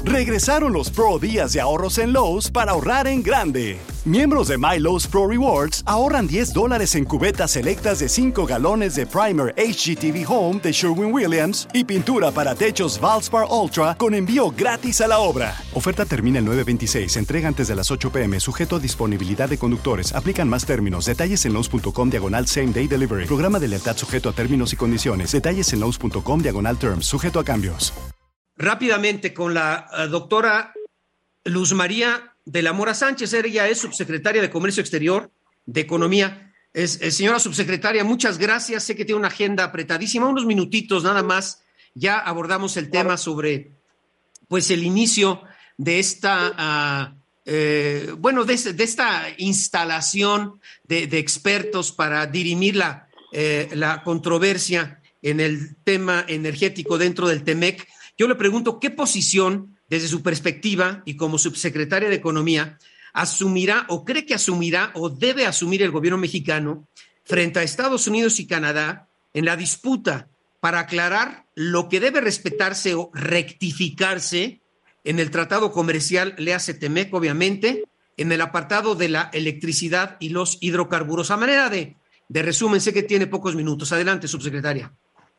Regresaron los Pro Días de ahorros en Lowe's para ahorrar en grande. Miembros de My Lowe's Pro Rewards ahorran $10 en cubetas selectas de 5 galones de primer HGTV Home de Sherwin-Williams y pintura para techos Valspar Ultra con envío gratis a la obra. Oferta termina el 9/26. Entrega antes de las 8 p.m. Sujeto a disponibilidad de conductores. Aplican más términos. Detalles en Lowe's.com/Same Day Delivery. Programa de lealtad sujeto a términos y condiciones. Detalles en Lowe's.com/Terms. Sujeto a cambios. Rápidamente con la doctora Luz María de la Mora Sánchez. Ella es subsecretaria de Comercio Exterior, de Economía. Señora subsecretaria, muchas gracias. Sé que tiene una agenda apretadísima. Unos minutitos nada más. Ya abordamos el tema sobre pues el inicio de esta de esta instalación de expertos para dirimir la controversia en el tema energético dentro del TEMEC. Yo le pregunto, ¿qué posición, desde su perspectiva y como subsecretaria de Economía, asumirá o cree que asumirá o debe asumir el gobierno mexicano frente a Estados Unidos y Canadá en la disputa para aclarar lo que debe respetarse o rectificarse en el tratado comercial, léase TEMEC, obviamente, en el apartado de la electricidad y los hidrocarburos? A manera de resumen, sé que tiene pocos minutos. Adelante, subsecretaria.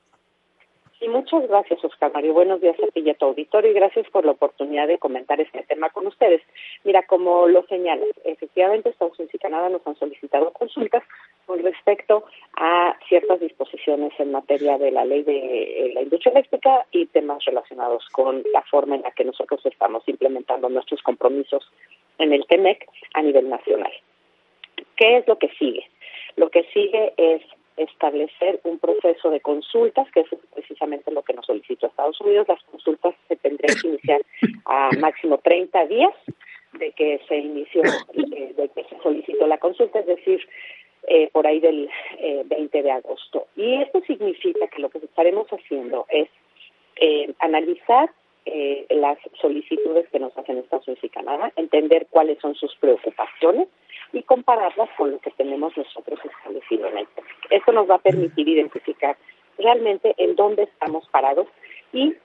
Sí, muchas gracias, Oscar Mario. Buenos días a ti y a tu auditorio y gracias por la oportunidad de comentar este tema con ustedes. Mira, como lo señalas, efectivamente Estados Unidos y Canadá nos han solicitado consultas con respecto a ciertas disposiciones en materia de la ley de la industria eléctrica y temas relacionados con la forma en la que nosotros estamos implementando nuestros compromisos en el TEMEC a nivel nacional. ¿Qué es lo que sigue? Lo que sigue es establecer un proceso de consultas, que es precisamente lo que nos solicitó Estados Unidos. Las consultas se tendrían que iniciar a máximo 30 días de que se inició, de que se solicitó la consulta, es decir, por ahí del 20 de agosto. Y esto significa que lo que estaremos haciendo es analizar las solicitudes que nos hacen Estados Unidos y Canadá, entender cuáles son sus preocupaciones y compararlas con lo que tenemos nosotros establecido en el TEMEC. Esto nos va a permitir identificar realmente en dónde estamos parados y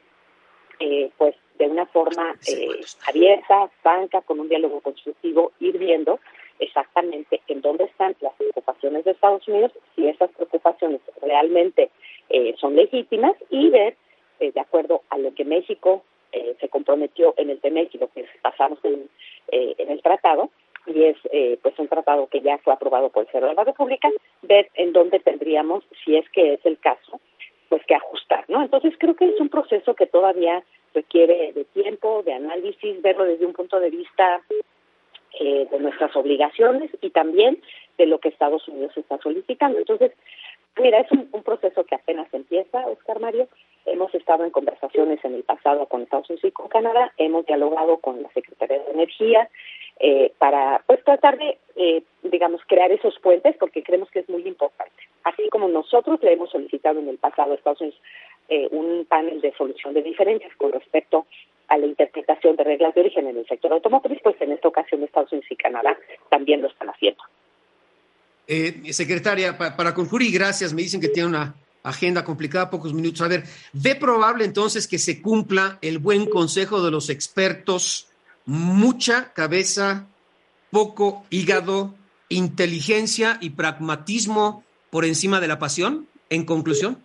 pues de una forma abierta, franca, con un diálogo constructivo, ir viendo exactamente en dónde están las preocupaciones de Estados Unidos, si esas preocupaciones realmente son legítimas y ver, de acuerdo a lo que México se comprometió en el TEMEC y lo que pasamos en el tratado, y es pues un tratado que ya fue aprobado por el Senado de la República, ver en dónde tendríamos, si es que es el caso, pues que ajustar, ¿no? Entonces creo que es un proceso que todavía requiere de tiempo, de análisis, verlo desde un punto de vista de nuestras obligaciones y también de lo que Estados Unidos está solicitando. Entonces, mira, es un proceso que apenas empieza, Oscar Mario. Hemos estado en conversaciones en el pasado con Estados Unidos y con Canadá, hemos dialogado con la Secretaría de Energía para pues tratar de, crear esos puentes, porque creemos que es muy importante. Así como nosotros le hemos solicitado en el pasado a Estados Unidos un panel de solución de diferencias con respecto a la interpretación de reglas de origen en el sector automotriz, pues en esta ocasión Estados Unidos y Canadá también lo están haciendo. Secretaria, para concluir, gracias, me dicen que tiene una agenda complicada, pocos minutos. A ver, ¿ve probable entonces que se cumpla el buen consejo de los expertos? Mucha cabeza, poco hígado, inteligencia y pragmatismo por encima de la pasión, en conclusión.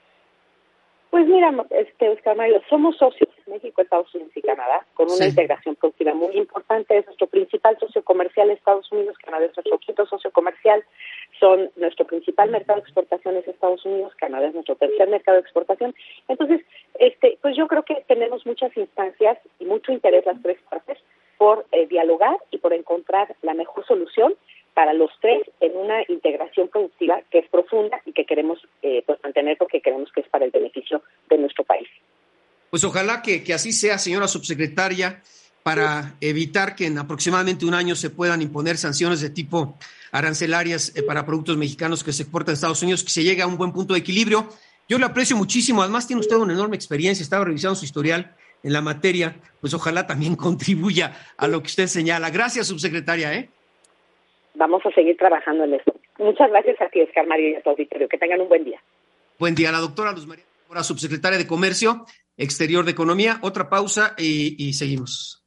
Pues mira, Oscar Mario, somos socios, México, Estados Unidos y Canadá, con una integración productiva muy importante. Es nuestro principal socio comercial, Estados Unidos. Canadá es nuestro quinto socio comercial. Son nuestro principal mercado de exportación es Estados Unidos. Canadá es nuestro tercer mercado de exportación. Entonces, pues yo creo que tenemos muchas instancias y mucho interés las tres partes por dialogar y por encontrar la mejor solución para los tres en una integración productiva que es profunda y que queremos pues mantener, porque creemos que es para el beneficio de nuestro país. Pues ojalá que así sea, señora subsecretaria, para evitar que en aproximadamente un año se puedan imponer sanciones de tipo arancelarias para productos mexicanos que se exportan a Estados Unidos, que se llegue a un buen punto de equilibrio. Yo le aprecio muchísimo, además tiene usted una enorme experiencia, estaba revisando su historial en la materia, pues ojalá también contribuya a lo que usted señala. Gracias, subsecretaria. Vamos a seguir trabajando en esto. Muchas gracias a ti, Oscar Mario, y a tu auditorio. Que tengan un buen día. Buen día. La doctora Luz María, subsecretaria de Comercio, exterior de economía. Otra pausa y seguimos.